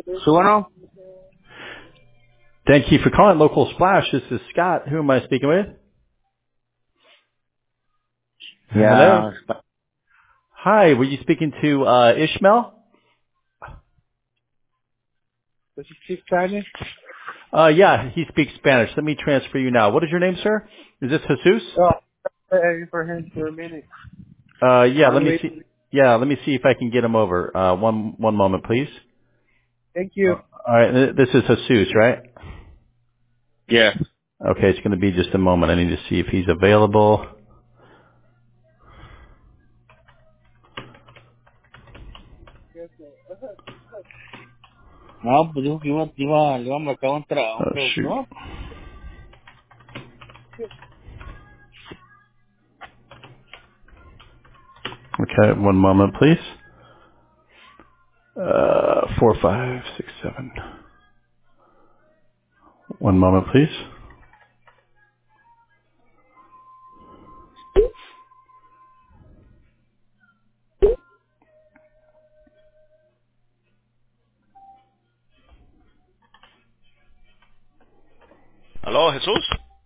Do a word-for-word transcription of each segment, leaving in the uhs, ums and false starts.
Sí, bueno. Thank you for calling Local Splash. This is Scott. Who am I speaking with? Hello. Ya, Hi. Were you speaking to uh, Ishmael? pues sí, Spanish. Uh, yeah, he speaks Spanish. Let me transfer you now. What is your name, sir? Is this Jesus? Oh, hey, for him for a minute. Uh, yeah. Let I'm me see. waiting. Yeah, let me see if I can get him over. Uh, one one moment, please. Thank Uh, you. all right. th- This is Jesus, right? Yeah. Okay. It's going to be just a moment. I need to see if he's available. No, pues dijo que iba, iba, le iba a marcar un trabajo, Oh pero shoot. no. Okay. One moment, please. Uh, four, five, six, seven. One moment, please. Aló, Jesús.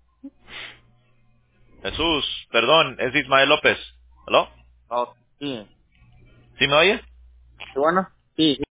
Jesús, perdón, es Ismael López. ¿Aló? Oh, sí. ¿Sí me oye? Sí, bueno. Sí,